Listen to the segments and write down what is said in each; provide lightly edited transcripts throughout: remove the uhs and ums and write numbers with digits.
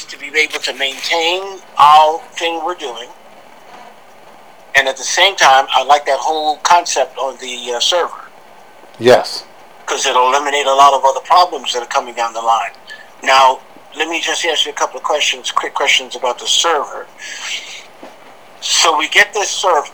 to be able to maintain our thing we're doing, and at the same time, I like that whole concept on the server. Yes. Because it'll eliminate a lot of other problems that are coming down the line. Now, let me just ask you a couple of questions, quick questions about the server. So we get this server,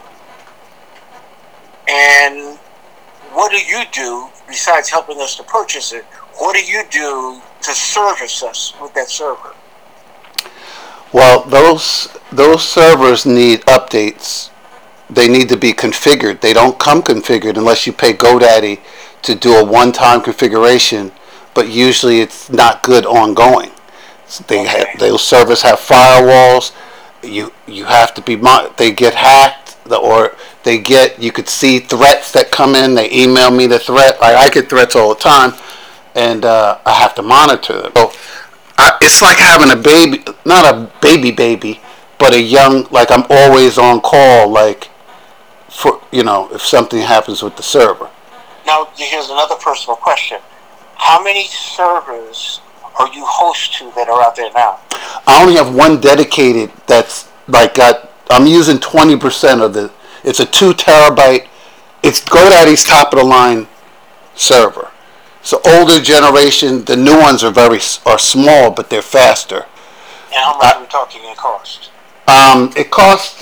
and what do you do besides helping us to purchase it? What do you do to service us with that server? Well, those servers need updates. They need to be configured. They don't come configured unless you pay GoDaddy to do a one-time configuration, but usually it's not good ongoing. Those servers have firewalls. You have to be. They get hacked, or you could see threats that come in. They email me the threat. I get threats all the time, and I have to monitor them. So it's like having a baby, not a baby, but a young. Like I'm always on call. Like for if something happens with the server. Now here's another personal question: how many servers are you host to that are out there now? I only have one dedicated that's I'm using 20% of the. It's a 2 terabyte. It's GoDaddy's top of the line server. So older generation, the new ones are small, but they're faster. And how much are we talking it cost? It costs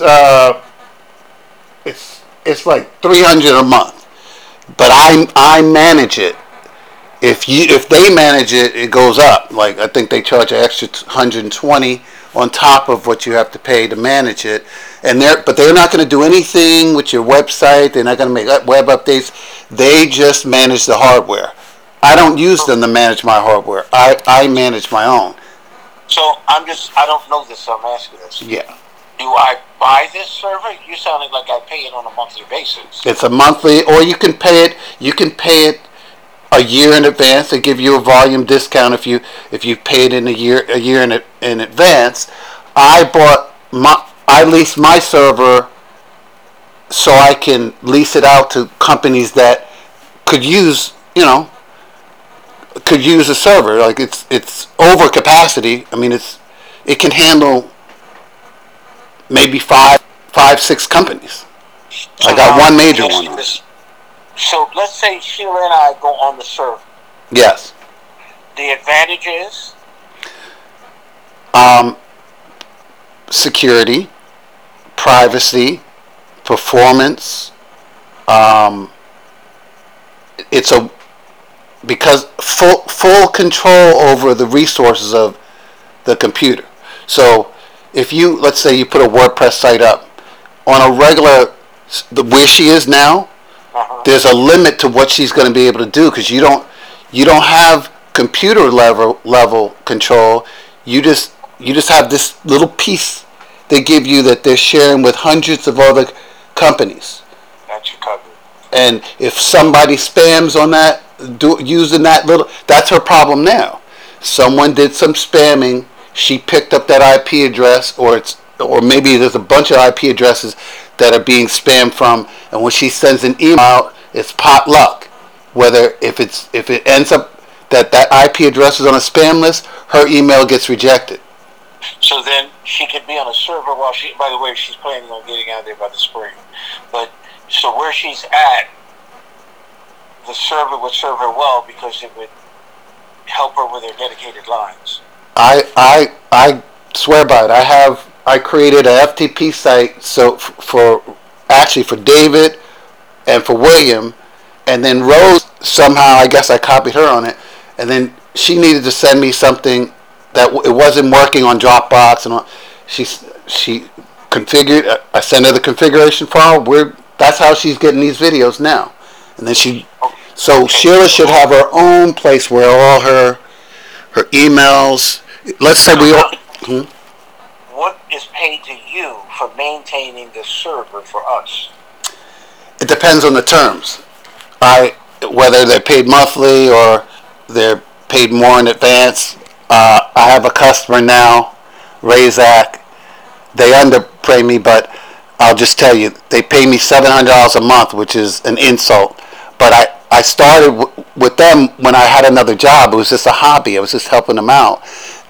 it's like $300 a month, but I manage it. If they manage it, it goes up. Like I think they charge an extra $120 on top of what you have to pay to manage it, but they're not going to do anything with your website. They're not going to make web updates. They just manage the hardware. I don't use them to manage my hardware. I manage my own. So I don't know this, so I'm asking this. Yeah. Do I buy this server? You're sounding like I pay it on a monthly basis. It's a monthly, or you can pay it. You can pay it a year in advance. They give you a volume discount if you pay it in a year in advance. I leased my server so I can lease it out to companies that could use a server. Like it's over capacity. I mean it can handle maybe five, 6 companies. So I got one major one. So let's say Sheila and I go on the server. Yes. The advantage is? Security, privacy, performance. Because full control over the resources of the computer. So if let's say you put a WordPress site up on a regular, where she is now, there's a limit to what she's going to be able to do because you don't have computer level control. You just have this little piece they give you that they're sharing with hundreds of other companies. That's your cover. And if somebody spams on that, using that that's her problem now. Someone did some spamming. She picked up that IP address, or maybe there's a bunch of IP addresses that are being spammed from, and when she sends an email out, it's pot luck. Whether if it ends up that IP address is on a spam list, her email gets rejected. So then she could be on a server while by the way, she's planning on getting out of there by the spring. But so where she's at, the server would serve her well because it would help her with her dedicated lines. I swear by it. I created a FTP site for David and for William, and then Rose somehow I guess I copied her on it, and then she needed to send me something that it wasn't working on Dropbox, and she configured. I sent her the configuration file. That's how she's getting these videos now, and then Sheila should have her own place where all her emails. Let's say we all. What is paid to you for maintaining the server for us? It depends on the terms. Whether they're paid monthly or they're paid more in advance. I have a customer now, Razak. They underpay me, but I'll just tell you, they pay me $700 a month, which is an insult. But I started with them when I had another job. It was just a hobby. I was just helping them out.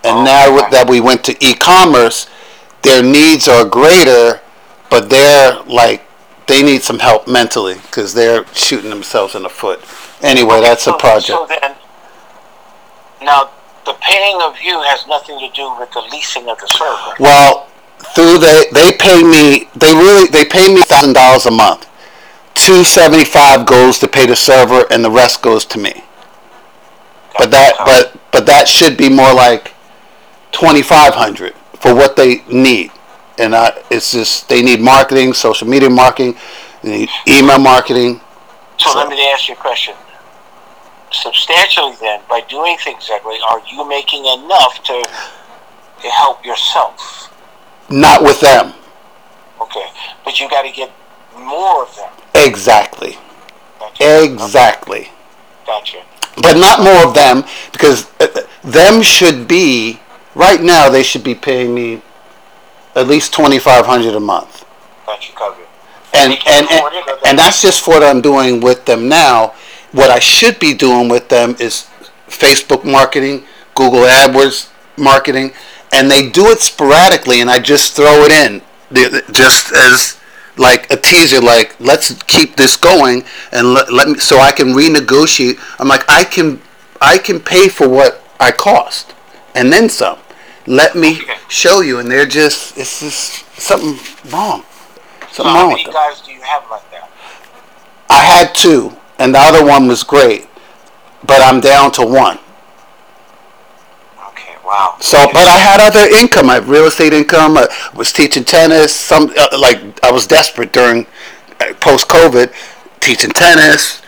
And now that we went to e-commerce, their needs are greater, but they're like, they need some help mentally because they're shooting themselves in the foot. Anyway, that's a project. So then, now the paying of you has nothing to do with the leasing of the server. Well, they pay me $1,000 a month. $275 goes to pay the server, and the rest goes to me. But that should be more like $2,500 for what they need. And it's just, they need marketing, social media marketing, they need email marketing. So let me ask you a question. Substantially then, by doing things that way, are you making enough to help yourself? Not with them. Okay. But you got to get more of them. Exactly. Gotcha. Exactly. Okay. Gotcha. But not more of them, because them should be, right now they should be paying me at least $2,500 a month. Got you covered. And that's just what I'm doing with them now. What I should be doing with them is Facebook marketing, Google AdWords marketing, and they do it sporadically, and I just throw it in, just as like a teaser, like, let's keep this going, and let me, so I can renegotiate. I'm like, I can pay for what I cost, and then some. Let me show you, and it's just something wrong. Something wrong with them. How many guys do you have like that? I had 2, and the other one was great, but I'm down to 1. Okay, wow. So, but I had other income. I had real estate income. I was teaching tennis. Like I was desperate during post-COVID, teaching tennis.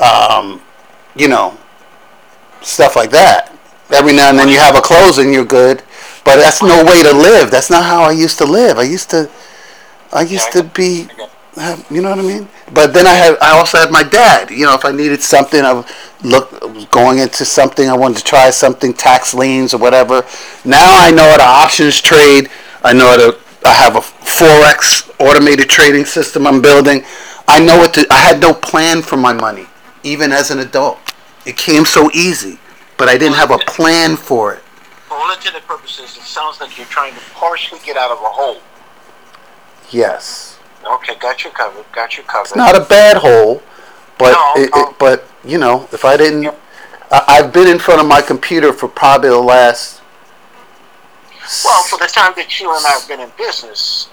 Stuff like that. Every now and then you have a closing, you're good. But that's no way to live. That's not how I used to live. I used to be, you know what I mean? But then I also had my dad. If I needed something, I was going into something, I wanted to try something, tax liens or whatever. Now I know how to options trade. I have a Forex automated trading system I'm building. I had no plan for my money, even as an adult. It came so easy, but I didn't have a plan for it. For all intended purposes, it sounds like you're trying to partially get out of a hole. Yes. Okay, got you covered. It's not a bad hole, but but if I didn't, I've been in front of my computer for probably the last. Well, for the time that you and I have been in business,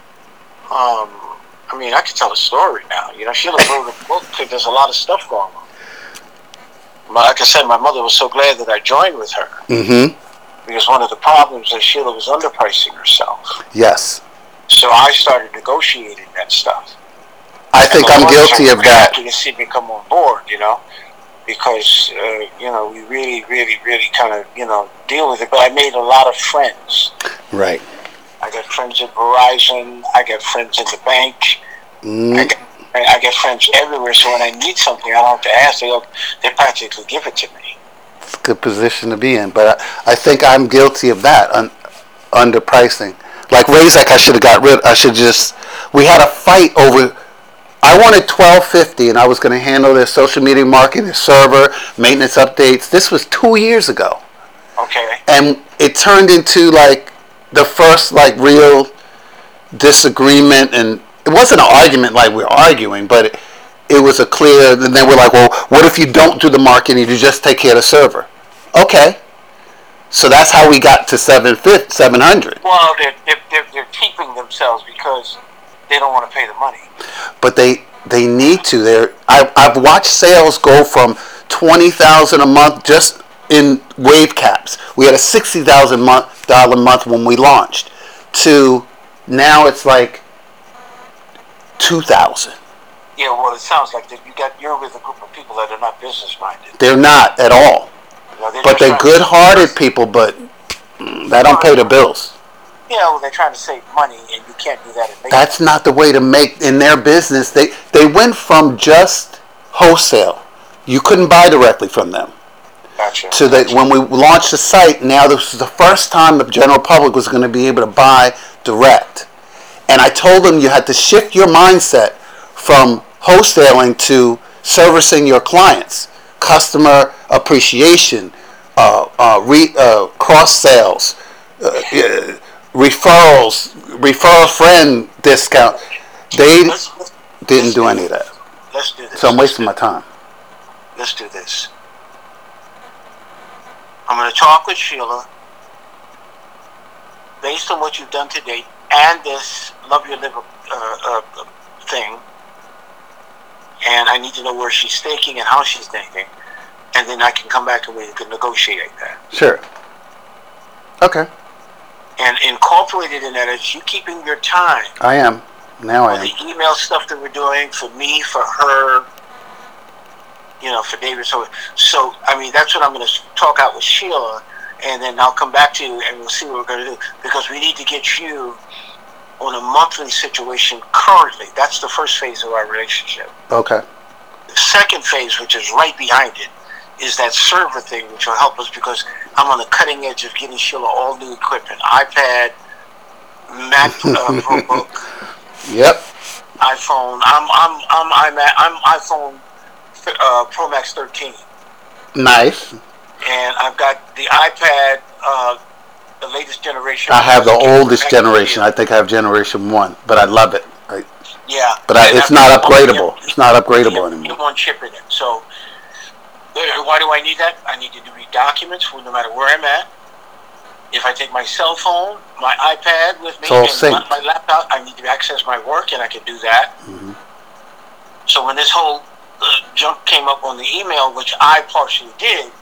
I could tell a story now. Sheila wrote a book. There's a lot of stuff going on. Like I said, my mother was so glad that I joined with her. Mm-hmm. Because one of the problems is Sheila was underpricing herself. Yes. So I started negotiating that stuff. I think I'm guilty of that. Happy to see me come on board, because we really, really, really kind of deal with it. But I made a lot of friends. Right. I got friends at Verizon. I got friends in the bank. I get friends everywhere. So when I need something, I don't have to ask. They practically give it to me. It's a good position to be in, but I think I'm guilty of that, underpricing. Like Razek, we had a fight over, I wanted $1,250 and I was going to handle their social media marketing, their server, maintenance updates. This was 2 years ago. Okay. And it turned into like the first like real disagreement, and it wasn't an argument like we're arguing, but it was a clear, and then we're like, well, what if you don't do the marketing, you just take care of the server? Okay. So that's how we got to $700. Well, they're keeping themselves because they don't want to pay the money. But they need to. I've watched sales go from $20,000 a month just in wave caps. We had a $60,000 a month when we launched, to now it's like $2,000. Yeah, well, it sounds like you're with a group of people that are not business minded. They're not at all. But they're good-hearted people, but that don't pay the bills. Yeah, well, they're trying to save money, and you can't do that. That's not the way to make in their business. They went from just wholesale. You couldn't buy directly from them. Gotcha. To when we launched the site, now this was the first time the general public was going to be able to buy direct. And I told them you had to shift your mindset from wholesaling to servicing your clients. Customer appreciation, cross sales, yeah, referral friend discount. They didn't do any of that. Let's do So this. I'm wasting my time. Let's do this. I'm going to talk with Sheila based on what you've done to date and this Love Your Liver thing. And I need to know where she's staking and how she's staking. And then I can come back and we can negotiate that. Sure. Okay. And incorporated in that is you keeping your time. I am. Now I am. The email stuff that we're doing for me, for her, for David. So I mean, that's what I'm going to talk out with Sheila. And then I'll come back to you and we'll see what we're going to do. Because we need to get you on a monthly situation currently. That's the first phase of our relationship. Okay. The second phase, which is right behind it, is that server thing, which will help us because I'm on the cutting edge of getting Sheila all new equipment. iPad, Mac, Chromebook. Yep. iPhone. I'm iPhone Pro Max 13. Nice. And I've got the iPad, the latest generation. I have the oldest generation. I think I have generation 1, but I love it. Yeah. But it's not upgradable. It's not upgradable anymore. One chip in it. So why do I need that? I need to read documents no matter where I'm at. If I take my cell phone, my iPad with me, and my laptop, I need to access my work, and I can do that. Mm-hmm. So when this whole junk came up on the email, which I partially did,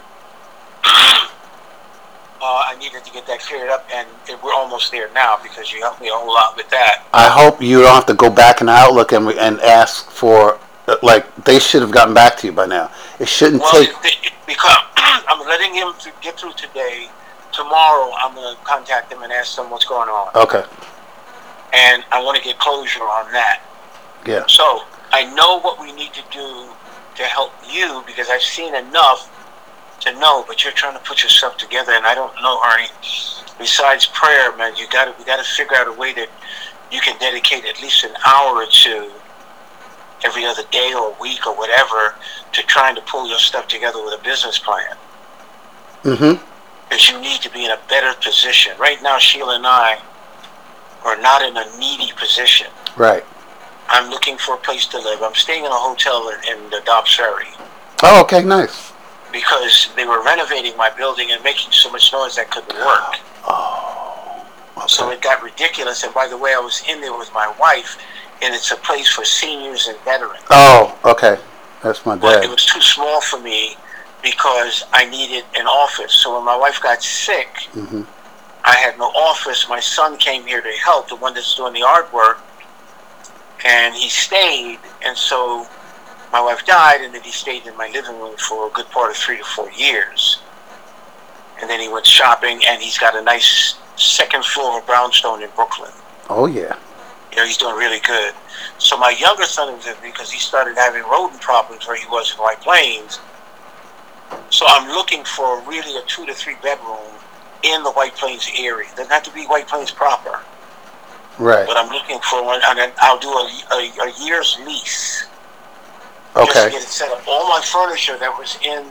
I needed to get that cleared up, and we're almost there now because you helped me a whole lot with that. I hope you don't have to go back in Outlook and ask for, they should have gotten back to you by now. It shouldn't take... Because I'm letting him get through today. Tomorrow, I'm going to contact them and ask them what's going on. Okay. And I want to get closure on that. Yeah. So, I know what we need to do to help you because I've seen enough to know, but you're trying to put yourself together, and I don't know, Arnie. Besides prayer, man, we got to figure out a way that you can dedicate at least an hour or two every other day or week or whatever to trying to pull your stuff together with a business plan. Mm-hmm. Because you need to be in a better position. Right now, Sheila and I are not in a needy position. Right. I'm looking for a place to live. I'm staying in a hotel in the Dobbs Ferry. Oh, okay, nice. Because they were renovating my building and making so much noise that couldn't work. Oh, okay. So it got ridiculous. And by the way, I was in there with my wife, and it's a place for seniors and veterans. Oh, okay. That's my dad. But it was too small for me because I needed an office. So when my wife got sick, mm-hmm. I had no office. My son came here to help, the one that's doing the artwork, and he stayed. And so my wife died, and then he stayed in my living room for a good part of 3 to 4 years. And then he went shopping, and he's got a nice second floor of brownstone in Brooklyn. Oh, yeah. He's doing really good. So my younger son was with me because he started having rodent problems where he was in White Plains. So I'm looking for really a 2 to 3 bedroom in the White Plains area. It doesn't have to be White Plains proper. Right. But I'm looking for one, and I'll do a year's lease. Okay. Just to get it set up. All my furniture that was in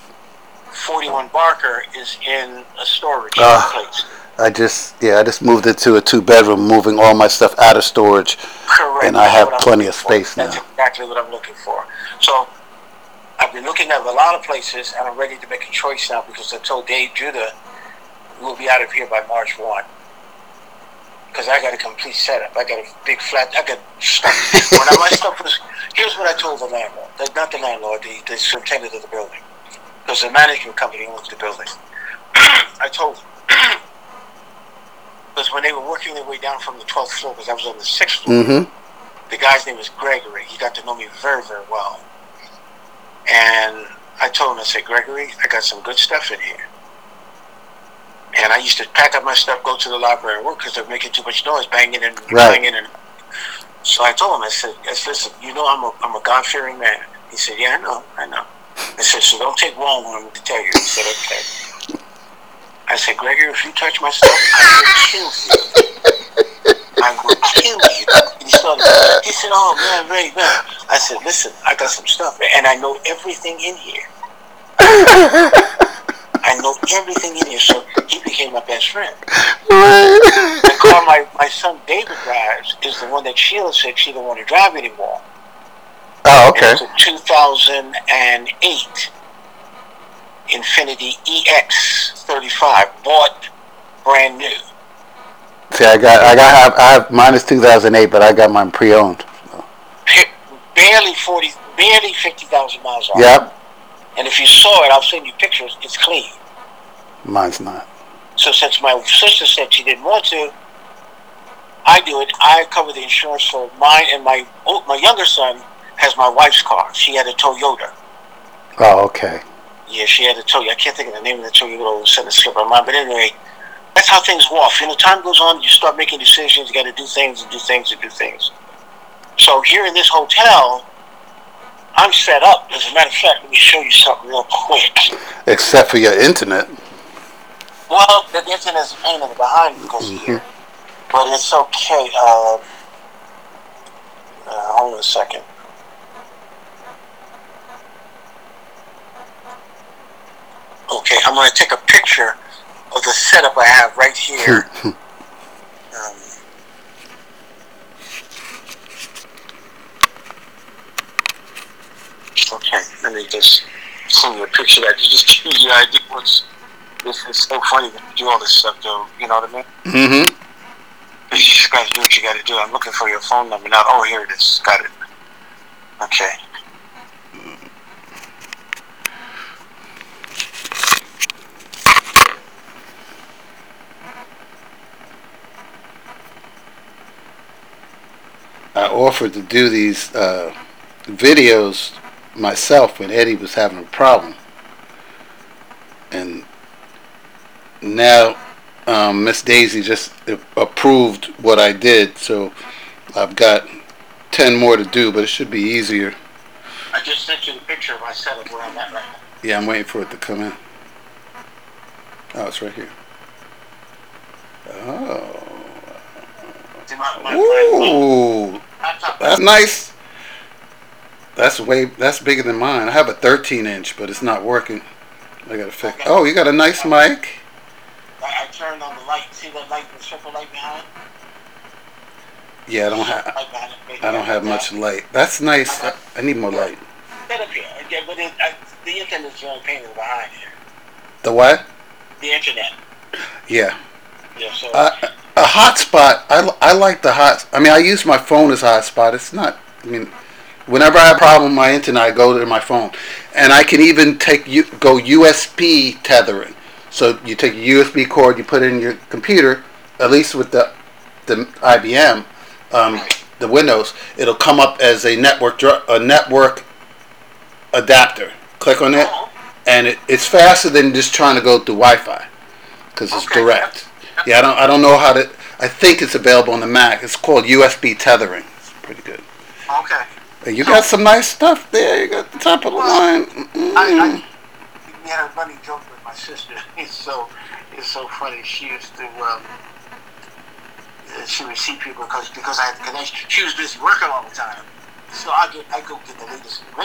41 Barker is in a storage place. I just moved into a 2-bedroom, moving all my stuff out of storage. Correct. And I have plenty of space now. That's exactly what I'm looking for. So I've been looking at a lot of places, and I'm ready to make a choice now because I told Dave Judah we'll be out of here by March 1. Because I got a complete setup. I got a big flat. I got stuff. When my stuff was, here's what I told the landlord. Not the landlord, the superintendent of the building. Because the management company owns the building. I told them. Because when they were working their way down from the 12th floor, because I was on the 6th floor, mm-hmm. the guy's name was Gregory. He got to know me very, very well. And I told him, I said, Gregory, I got some good stuff in here. And I used to pack up my stuff, go to the library and work because they're making too much noise, banging and banging. And so I told him, I said, listen, you know I'm a God-fearing man. He said, yeah, I know. I said, so don't take wrong when I'm to tell you. He said, okay. I said, Gregory, if you touch my stuff, I will kill you. I will kill you. He said, oh, man, very man. I said, listen, I got some stuff, and I know everything in here. I know everything in here. So he became my best friend. Right. The car my son David drives is the one that Sheila said she didn't want to drive anymore. Oh, And okay. it's a 2008 Infiniti EX35, bought brand new. See, I have mine is 2008, but I got mine pre-owned. Barely 50,000 miles on it. Yep. And if you saw it, I'll send you pictures. It's clean. Mine's not. So since my sister said she didn't want to, I do it. I cover the insurance for mine, and my younger son has my wife's car. She had a Toyota. Oh, okay. Yeah, she had a Toyota. I can't think of the name of the Toyota. Send a slip on mine. But anyway, that's how things walk. Time goes on, you start making decisions. You got to do things and do things and do things. So here in this hotel, I'm set up. As a matter of fact, let me show you something real quick. Except for your internet. Well, the internet's a pain in the behind because of here. But it's okay. Hold on a second. Okay, I'm going to take a picture of the setup I have right here. Okay, let me just send you a picture that just gives you an idea what's. This is so funny that you do all this stuff, though. You know what I mean? Mm-hmm. You just got to do what you got to do. I'm looking for your phone number now. Oh, here it is. Got it. Okay. I offered to do these videos myself when Eddie was having a problem, and now Miss Daisy just approved what I did, so I've got 10 more to do, but it should be easier. I just sent you the picture of my setup where I'm at right now. Yeah, I'm waiting for it to come in. Oh, it's right here. Oh. Ooh, that's nice. That's bigger than mine. I have a 13-inch, but it's not working. I gotta fix. Okay. Oh, you got a nice mic. I turned on the light. See that light, the circle light behind? Yeah, I don't have much light. That's nice. I need more light. Set up here. Okay, but the internet's the only pain in the behind here. The what? The internet. Yeah. Yeah. So. A hotspot. I like the hot. I mean, I use my phone as a hotspot. It's not. I mean, whenever I have a problem with my internet, I go to my phone, and I can even go USB tethering. So you take a USB cord, you put it in your computer. At least with the IBM, the Windows, it'll come up as a network adapter. Click on it, and it's faster than just trying to go through Wi-Fi because it's direct. Yeah, I don't know how to. I think it's available on the Mac. It's called USB tethering. It's pretty good. Okay. Hey, you got some nice stuff there. You got the top of the line. I had a funny joke with my sister. It's so funny. She used to she would see people because I had the connection. She was busy working all the time, so I go get the latest and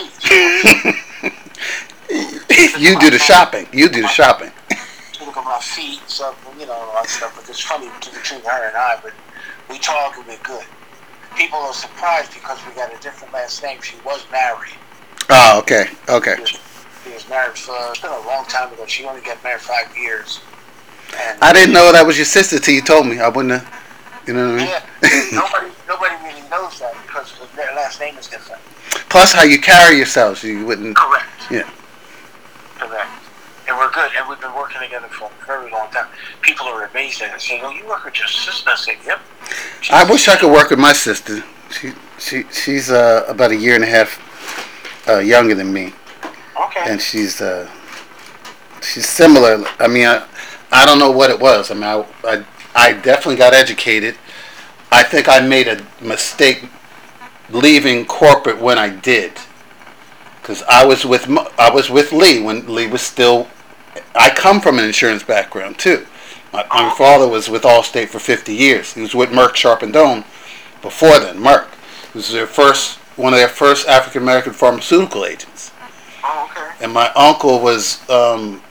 greatest. You do the shopping. You do the shopping. Look at my feet, so all that stuff. But it's funny between her and I. But we talk and we're good. People are surprised because we got a different last name. She was married. Oh, okay. She was married for it's been a long time ago. She only got married 5 years. And I didn't know that was your sister till you told me. I wouldn't have. You know what I mean? Yeah. nobody really knows that because their last name is different. Plus, how you carry yourselves, you wouldn't. Correct. Yeah. Correct. And we're good, and we've been working together for a very long time. People are amazed at it. Saying, "Oh, you work with your sister?" I say, "Yep." I wish I could work with my sister. She's about a year and a half younger than me. Okay. And she's similar. I mean, I don't know what it was. I mean, I definitely got educated. I think I made a mistake leaving corporate when I did, because I was with Lee when Lee was still. I come from an insurance background too. My father was with Allstate for 50 years. He was with Merck Sharp and Dohme before then. Merck. It was one of their first African American pharmaceutical agents. Oh, okay. And my uncle was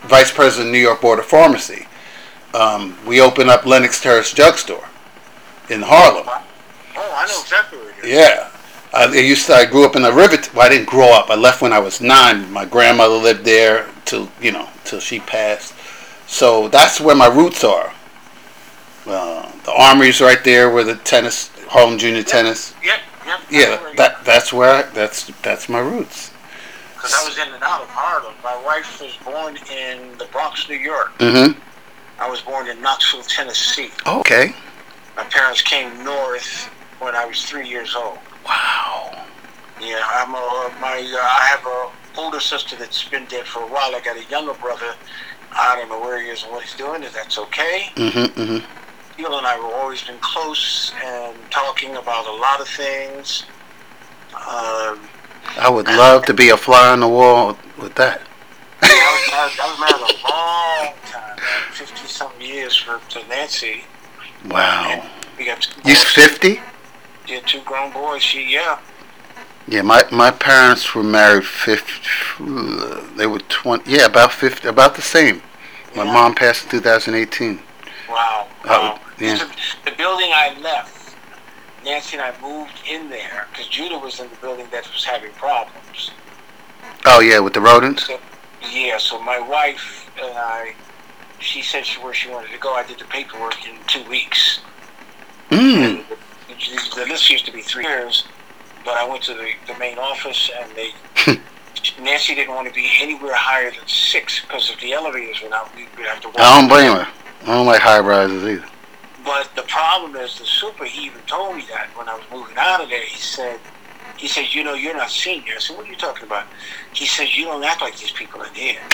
vice president of New York Board of Pharmacy. We opened up Lenox Terrace Drug Store in Harlem. Oh, I know exactly where it is. Yeah. I grew up in the river. Well, I didn't grow up. I left when I was 9. My grandmother lived there till she passed. So that's where my roots are. The Armory's right there where the tennis, Harlem Junior Tennis. Yep. Yeah, that's my roots. Because I was in and out of Harlem. My wife was born in the Bronx, New York. Mm-hmm. I was born in Knoxville, Tennessee. Okay. My parents came north when I was 3 years old. Wow. Yeah, I have a older sister that's been dead for a while. I got a younger brother. I don't know where he is and what he's doing. If that's okay. Mm-hmm. Neil and I were always been close and talking about a lot of things. I would love to be a fly on the wall with that. Yeah, I was married a long time, 50-something years to Nancy. Wow. And we got 2 boys. You 50? Yeah, 2 grown boys. Yeah. Yeah, my parents were married 50. They were 20. Yeah, about 50. About the same. My mom passed in 2018. Wow. Yeah. The building I left, Nancy and I moved in there because Judah was in the building that was having problems. Oh yeah, with the rodents. So my wife and I, she said where she wanted to go. I did the paperwork in 2 weeks. Mm. The list used to be 3 years, but I went to the main office and Nancy didn't want to be anywhere higher than 6 because if the elevators went out, we'd have to walk. I don't blame her. I don't like high rises either. But the problem is the super, he even told me that when I was moving out of there, he said, you're not senior. I said, what are you talking about? He says, you don't act like these people in here.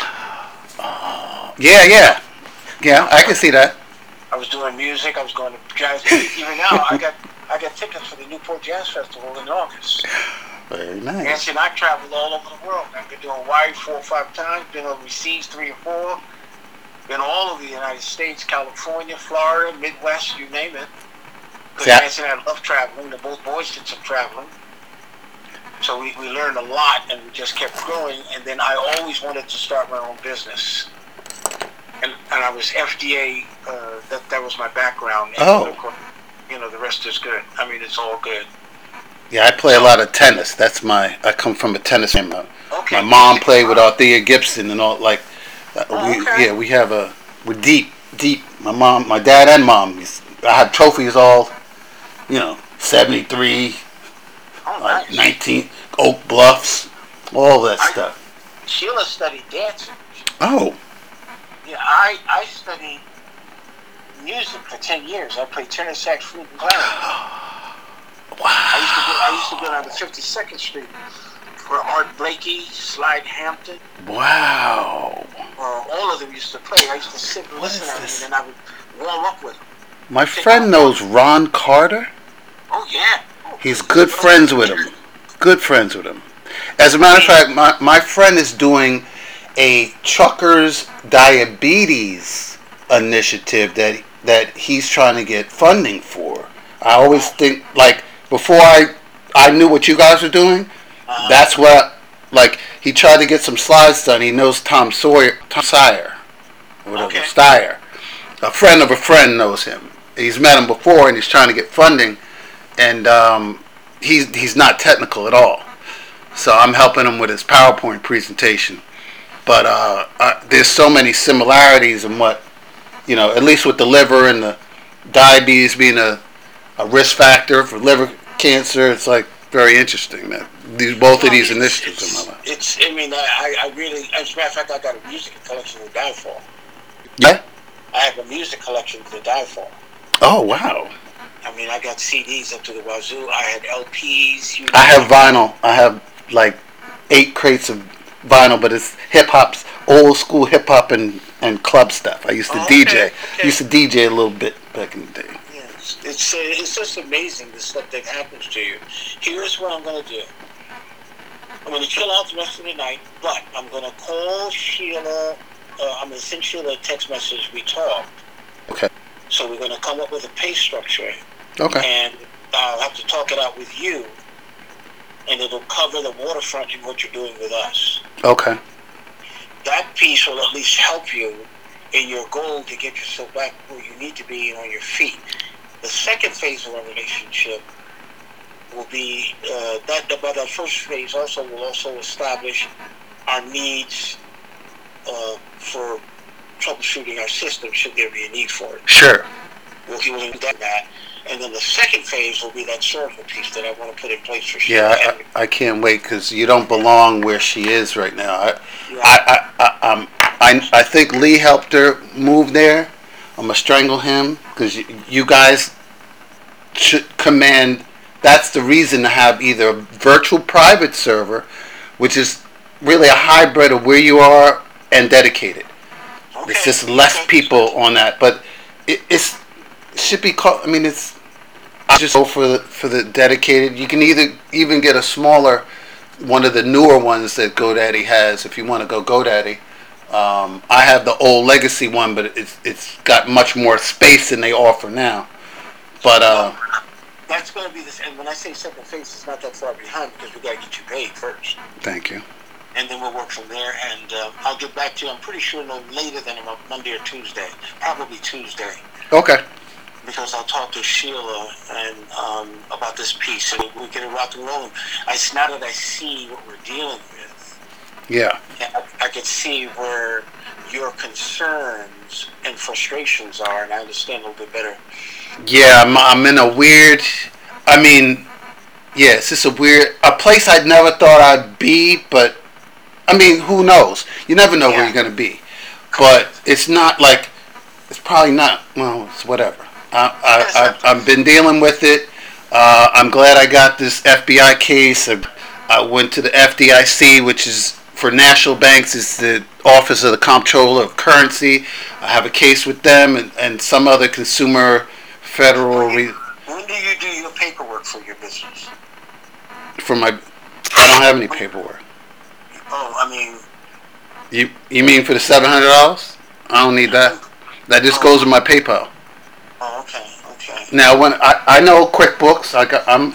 Yeah, I can see that. I was doing music. I was going to jazz. Even now, I got tickets for the Newport Jazz Festival in August. Very nice. Nancy and I traveled all over the world. I've been to Hawaii 4 or 5 times. Been overseas 3 or 4. Been all over the United States, California, Florida, Midwest, you name it. Because Nancy and I love traveling. Both boys did some traveling. So we learned a lot, and we just kept growing. And then I always wanted to start my own business. And I was FDA, that was my background. And the rest is good. I mean, it's all good. Yeah, I play a lot of tennis. I come from a tennis family. Okay. My mom played with Althea Gibson and all, like, we're deep. My dad and mom. I have trophies all, 73, nice. 19, Oak Bluffs, all that stuff. Sheila studied dancing. Oh. Yeah, I studied music for 10 years. I played tenor, sax, flute, and clarinet. Wow. I used to go down to 52nd Street for Art Blakey, Slide Hampton. Wow. All of them used to play. I used to sit and listen to them, and then I would warm up with them. My friend knows Ron Carter. Oh, yeah. He's good friends with him. As a matter of fact, my friend is doing a truckers diabetes initiative that he's trying to get funding for. I always think, like, before I knew what you guys were doing, that's what, like, he tried to get some slides done. He knows Tom Sawyer, Steyer. A friend of a friend knows him. He's met him before, and he's trying to get funding, and he's not technical at all. So I'm helping him with his PowerPoint presentation. But there's so many similarities in what, at least with the liver and the diabetes being a risk factor for liver cancer. It's like very interesting that both of these initiatives in my life. I really, as a matter of fact, I got a music collection to die for. Yeah? I have a music collection to die for. Oh, wow. I got CDs up to the wazoo. I had LPs. I have vinyl. I have like 8 crates of vinyl, but it's hip-hop's old school hip-hop and club stuff. I used to DJ. Okay. Used to DJ a little bit back in the day. Yeah, it's just amazing the stuff that happens to you. Here's what I'm going to do. I'm going to chill out the rest of the night, but I'm going to call Sheila. I'm going to send Sheila a text message. We talked. Okay. So we're going to come up with a pay structure. Okay. And I'll have to talk it out with you. And it'll cover the waterfront and what you're doing with us. Okay. That piece will at least help you in your goal to get yourself back where you need to be and on your feet. The second phase of our relationship will be but that first phase will also establish our needs for troubleshooting our system should there be a need for it. Sure. We'll do that. And then the second phase will be that server piece that I want to put in place for sure. Yeah, I can't wait because you don't belong where she is right now. I think Lee helped her move there. I'm going to strangle him because you guys should command. That's the reason to have either a virtual private server, which is really a hybrid of where you are, and dedicated. Okay. It's just less people on that, but it should be called. I mean, I just go for the dedicated. You can even get a smaller, one of the newer ones that GoDaddy has if you want to go GoDaddy. I have the old legacy one, but it's got much more space than they offer now. But that's going to be this. And when I say second phase, it's not that far behind because we got to get you paid first. Thank you. And then we'll work from there. And I'll get back to you. I'm pretty sure no later than about Monday or Tuesday. Probably Tuesday. Okay. Because I'll talk to Sheila and about this piece, and we'll get it rock and rolling. Now that I see what we're dealing with, yeah, I can see where your concerns and frustrations are, and I understand a little bit better. Yeah, I'm in a weird. I mean, yeah, it's just a place I'd never thought I'd be, but I mean, who knows? You never know where you're gonna be, but it's not like it's probably not. Well, it's whatever. I've been dealing with it. I'm glad I got this FBI case. I went to the FDIC, which is for national banks. It's the Office of the Comptroller of Currency. I have a case with them and some other consumer federal. When do you do your paperwork for your business? I don't have any paperwork. Oh, I mean. You mean for the $700? I don't need that. That just goes in my PayPal. Oh, okay. Now, when I know QuickBooks, I'm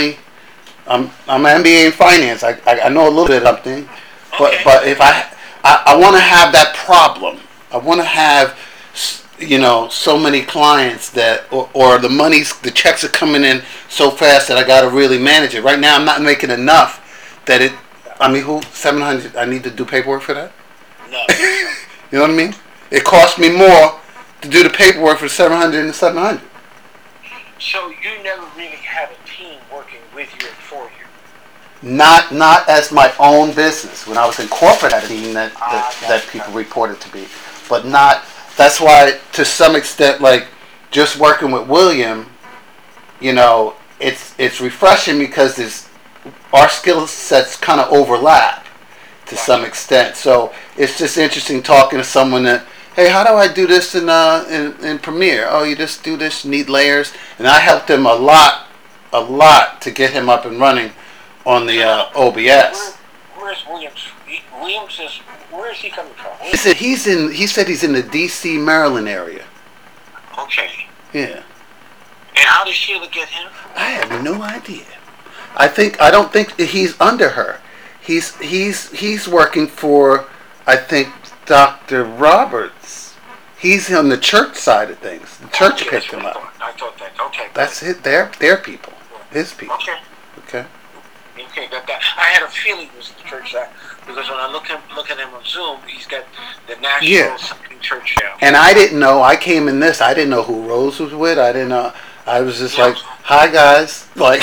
an MBA in finance. I know a little bit of something, but if I want to have that problem, I want to have so many clients that or the checks are coming in so fast that I got to really manage it. Right now, I'm not making enough that it. I mean, $700? I need to do paperwork for that. No. You know what I mean? It costs me more to do the paperwork for $700 than $700. So you never really had a team working with you and for you? Not as my own business. When I was in corporate, I had a team that people reported to me. But not, that's why to some extent, like just working with William, it's refreshing because our skill sets kind of overlap to some extent. So it's just interesting talking to someone that, hey, how do I do this in Premiere? Oh, you just do this, you need layers. And I helped him a lot to get him up and running on the OBS. Where's Williams? Where is he coming from? He said he's in the D.C., Maryland area. Okay. Yeah. And how did Sheila get him? I have no idea. I don't think he's under her. He's working for, I think, Dr. Roberts. He's on the church side of things. The church picked him up. I thought that. Okay. That's it. Their people. His people. Okay. Okay, got that. I had a feeling it was the church side because when I look at him on Zoom, he's got the national church now. And I didn't know. I came in this. I didn't know who Rose was with. I didn't know. I was just like, "Hi guys," like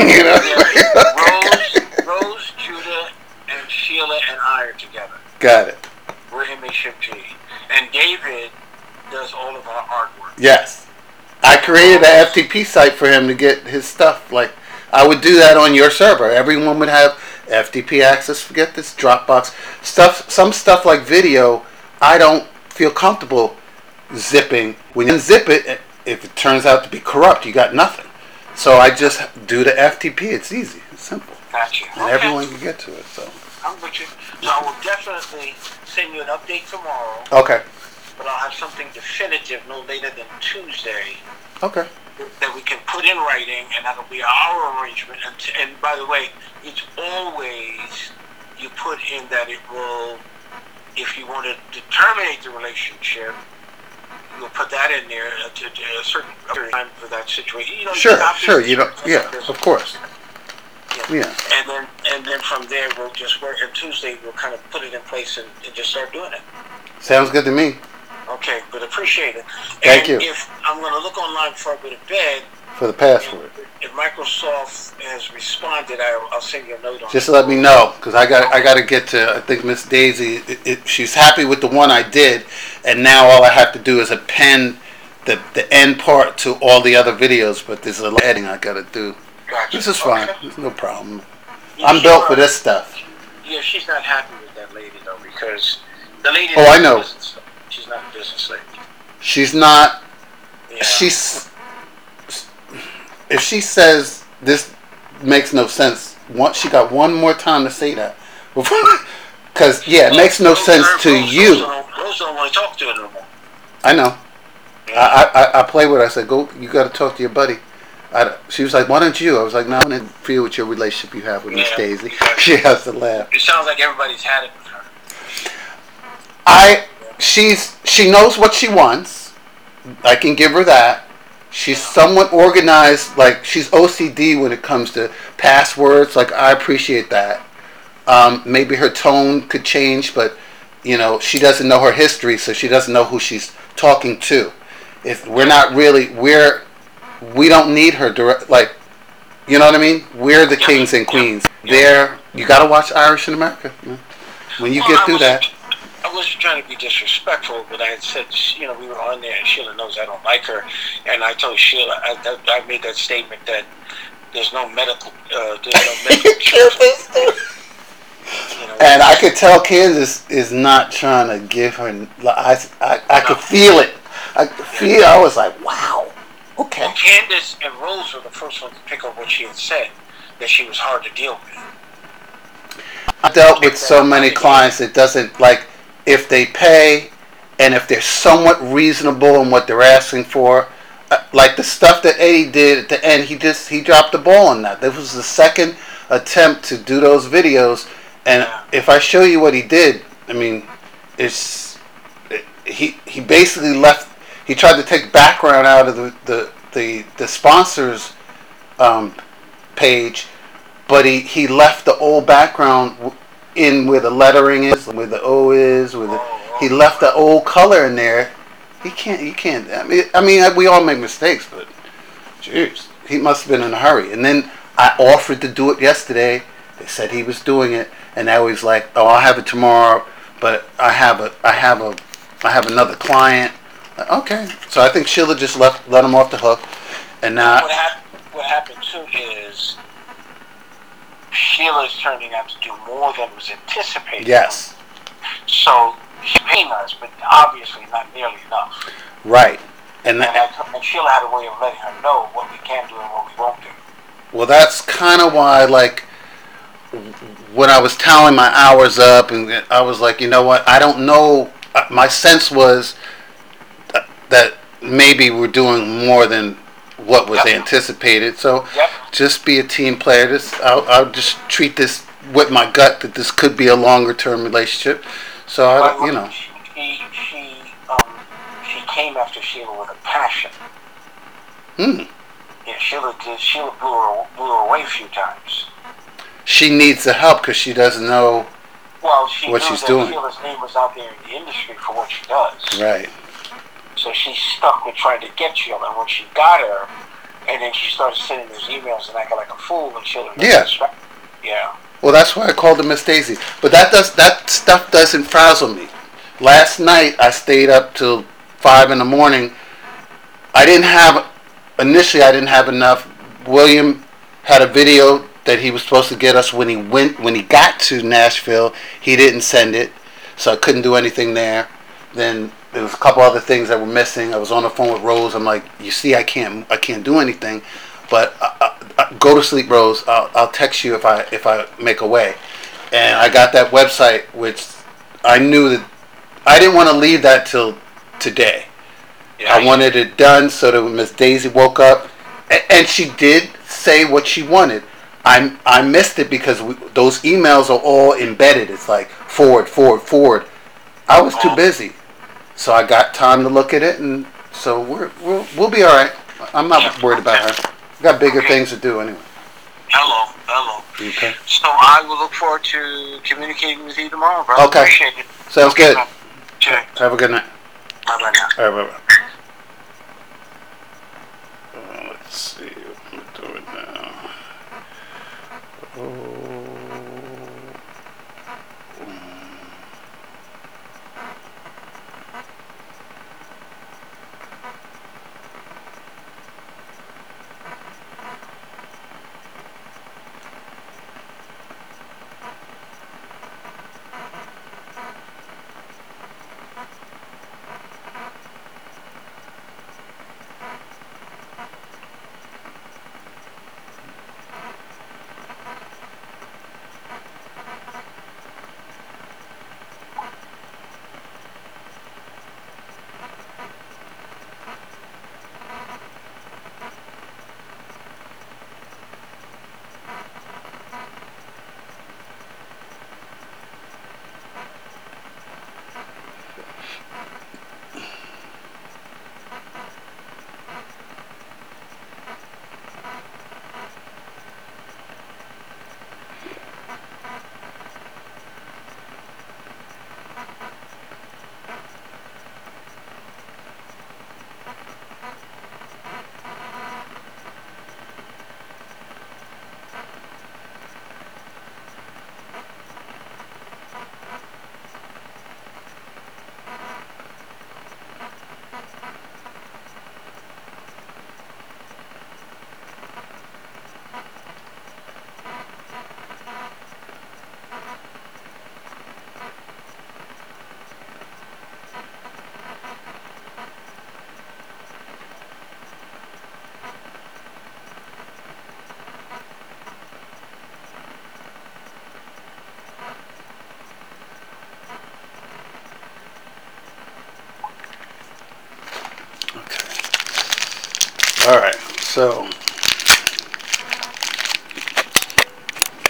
Rose, Judah, and Sheila and I are together. Got it. We're MHMG. And David does all of our artwork. Yes. I created an FTP site for him to get his stuff. Like, I would do that on your server. Everyone would have FTP access. Forget this Dropbox stuff. Some stuff like video, I don't feel comfortable zipping. When you zip it, if it turns out to be corrupt, you got nothing. So I just do the FTP. It's easy. It's simple. Gotcha. And everyone can get to it. So I'm with you. So I will definitely send you an update tomorrow. Okay. But I'll have something definitive no later than Tuesday. Okay. That we can put in writing, and that'll be our arrangement. And by the way, it's always you put in that it will if you wanted to terminate the relationship, you'll put that in there to a certain time for that situation. You know, Sure. You don't. Yeah, of course. Yeah. And then from there we'll just work. And Tuesday we'll kind of put it in place and just start doing it. Sounds good to me. Okay, but appreciate it. Thank you. If I'm going to look online before I go to bed for the password. If Microsoft has responded, I'll send you a note on it. Just let me know, because I got to get to, I think Miss Daisy, she's happy with the one I did, and now all I have to do is append the end part to all the other videos, but there's a editing I got to do. Gotcha. This is fine. Okay. There's no problem. I'm built for this stuff. Yeah, she's not happy with that lady, though, because the lady... Oh, I know. She's not a business lady. She's not... Yeah. If she says this makes no sense, she got one more time to say that. Because, yeah, it makes no sense to you. Rose don't want to talk to her no more. I know. Yeah. I play with her. I said, go. You got to talk to your buddy. She was like, why don't you? I was like, no, I want to feel with your relationship you have with Miss Daisy. She has to laugh. It sounds like everybody's had it with her. She knows what she wants. I can give her that. She's somewhat organized, like she's OCD when it comes to passwords. Like, I appreciate that. Maybe her tone could change, but she doesn't know her history, so she doesn't know who she's talking to. If we're not really, we don't need her direct. Like, you know what I mean? We're the kings and queens. You got to watch Irish in America. When you get through that. I wasn't trying to be disrespectful, but I had said, we were on there, and Sheila knows I don't like her, and I told Sheila, I made that statement that there's no medical, And I could tell Candace is not trying to give her. I could feel it. I was like, wow, okay. Well, Candace and Rose were the first ones to pick up what she had said, that she was hard to deal with. I dealt with so many clients that doesn't like. If they pay, and if they're somewhat reasonable in what they're asking for, like the stuff that Eddie did at the end, he dropped the ball on that. This was the second attempt to do those videos, and if I show you what he did, I mean, he basically left. He tried to take background out of the sponsors page, but he left the old background in where the lettering is, where the O is, he left the old color in there. He can't. I mean, we all make mistakes, but jeez, he must have been in a hurry. And then I offered to do it yesterday. They said he was doing it, and now he's like, "Oh, I'll have it tomorrow," but I have another client. Okay, so I think Sheila just let him off the hook, and now what happened too is Sheila's turning out to do more than was anticipated. Yes. So she's paying us, but obviously not nearly enough. Right. And Sheila had a way of letting her know what we can do and what we won't do. Well, that's kind of why, like, when I was tallying my hours up, and I was like, you know what, I don't know. My sense was that maybe we're doing more than what was anticipated. So just be a team player. I'll just treat this with my gut that this could be a longer term relationship. So she came after Sheila with a passion. Yeah, Sheila blew her away a few times. She needs the help because she doesn't know what she's doing. Sheila's name was out there in the industry for what she does. Right. So she's stuck with trying to get Sheila, and when she got her, and then she started sending those emails and acting like a fool, and Sheila. Yeah. Well, that's why I called her Miss Daisy. But that stuff doesn't frazzle me. Last night I stayed up till 5 a.m. I didn't have enough. William had a video that he was supposed to get us when he got to Nashville. He didn't send it, so I couldn't do anything there. Then there was a couple other things that were missing. I was on the phone with Rose. I'm like, you see, I can't do anything. But go to sleep, Rose. I'll text you if I make a way. And I got that website, which I knew that I didn't want to leave that till today. Yeah, I wanted it done so that when Miss Daisy woke up, and she did say what she wanted. I missed it because those emails are all embedded. It's like forward. I was too busy, so I got time to look at it, and so we'll be all right. I'm not worried about her. We got bigger things to do anyway. Hello, hello. Okay. So I will look forward to communicating with you tomorrow, bro. Okay. Appreciate it. Sounds good. Okay. Have a good night. Bye-bye now. All right, bye-bye. Let's see what we're doing now. Okay. All right. So